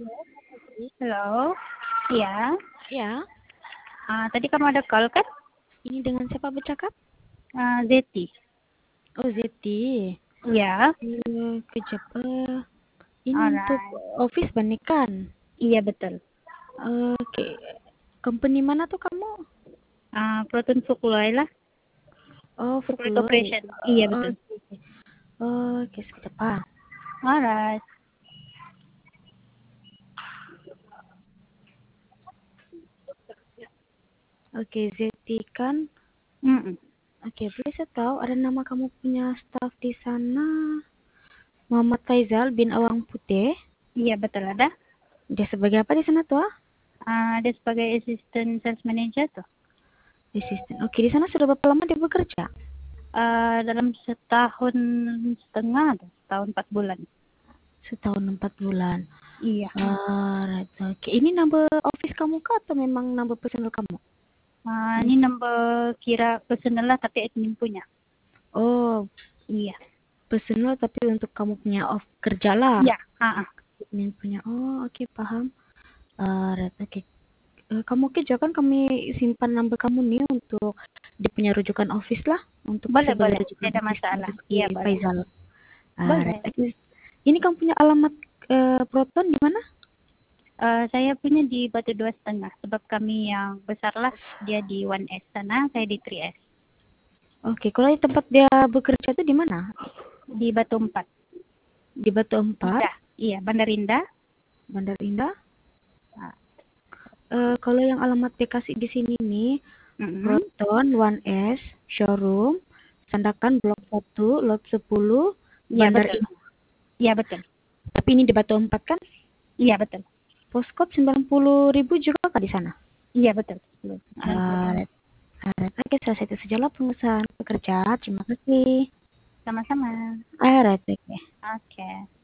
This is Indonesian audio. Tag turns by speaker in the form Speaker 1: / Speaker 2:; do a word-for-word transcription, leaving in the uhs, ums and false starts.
Speaker 1: Halo, iya.
Speaker 2: Ya,
Speaker 1: Ah, tadi kamu ada call kan?
Speaker 2: ini dengan siapa bercakap?
Speaker 1: Ah, Zeti.
Speaker 2: Oh, Zeti.
Speaker 1: Iya.
Speaker 2: Eh, kejap. eh, Ini untuk
Speaker 1: Alright.
Speaker 2: office banikan.
Speaker 1: Iya betul.
Speaker 2: Oke, company mana tuh kamu?
Speaker 1: Ah, Proton Fukuloy lah.
Speaker 2: Oh,
Speaker 1: Fukuloy
Speaker 2: Fukuloy.
Speaker 1: Corporation. Iya betul.
Speaker 2: Oke, oke, sebentar Pak.
Speaker 1: Alright.
Speaker 2: Oke, Zeti kan.
Speaker 1: Mm-mm.
Speaker 2: Oke, boleh saya tahu ada nama kamu punya staff di sana? Muhammad Faizal bin Awang Putih.
Speaker 1: Iya betul ada.
Speaker 2: Dia sebagai apa di sana tuh?
Speaker 1: Ah, dia sebagai assistant sales manager tuh.
Speaker 2: Assistant. Oke, di sana sudah berapa lama dia bekerja?
Speaker 1: Ah, dalam setahun setengah tuh, setahun empat bulan.
Speaker 2: Setahun empat bulan.
Speaker 1: Iya.
Speaker 2: Alright, oke. Ini number office kamu kah atau memang number personal kamu?
Speaker 1: Ah,
Speaker 2: Hmm.
Speaker 1: ini nomor kira personal lah tapi admin punya.
Speaker 2: Oh,
Speaker 1: Iya.
Speaker 2: personal tapi untuk kamu punya off kerja lah.
Speaker 1: Iya. Ah, ah.
Speaker 2: Admin punya. Oh, oke, paham. Alright, oke. Eh, Kamu oke juga kan kami simpan number kamu nih untuk dia punya rujukan office lah. Untuk
Speaker 1: Boleh
Speaker 2: sebagai
Speaker 1: boleh.
Speaker 2: rujukan
Speaker 1: Tidak ada
Speaker 2: office
Speaker 1: masalah.
Speaker 2: untuk
Speaker 1: Iya
Speaker 2: si
Speaker 1: boleh.
Speaker 2: Faizal. Alright,
Speaker 1: Boleh.
Speaker 2: oke. Ini kamu punya alamat eh, Proton di mana?
Speaker 1: Eh, saya punya di Batu Dua Setengah sebab kami yang besar lah, dia di One S sana, saya di Three S
Speaker 2: Oke, kalau di tempat dia bekerja itu di mana?
Speaker 1: di Batu Empat.
Speaker 2: Di Batu Empat,
Speaker 1: Indah, iya Bandar Indah.
Speaker 2: Bandar Indah.
Speaker 1: Nah,
Speaker 2: Eh, kalau yang alamat dikasih di sini nih,
Speaker 1: mm-mm.
Speaker 2: Proton One S Showroom, Sandakan Blok satu, Lot sepuluh,
Speaker 1: Iya
Speaker 2: Bandar
Speaker 1: betul,
Speaker 2: Indah.
Speaker 1: iya betul,
Speaker 2: Tapi ini di Batu Empat kan?
Speaker 1: iya betul,
Speaker 2: Postcode sembilan puluh ribu juga kah di sana?
Speaker 1: iya betul. Belum.
Speaker 2: Uh, Oke, selesai itu sajalah pengusahaan pekerja. Terima kasih.
Speaker 1: Sama-sama.
Speaker 2: Alright, oke.
Speaker 1: Oke.